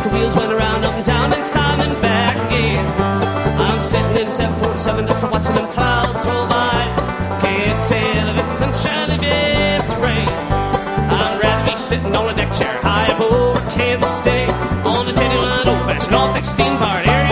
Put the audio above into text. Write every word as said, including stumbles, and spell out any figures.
the wheels went around, up and down, inside and back again. I'm sitting in a seven forty-seven just watching them clouds roll by. Can't tell if it's sunshine, if it's rain. I'd rather be sitting on a deck chair high up over Kansas City on a genuine old-fashioned all-thick steam bar.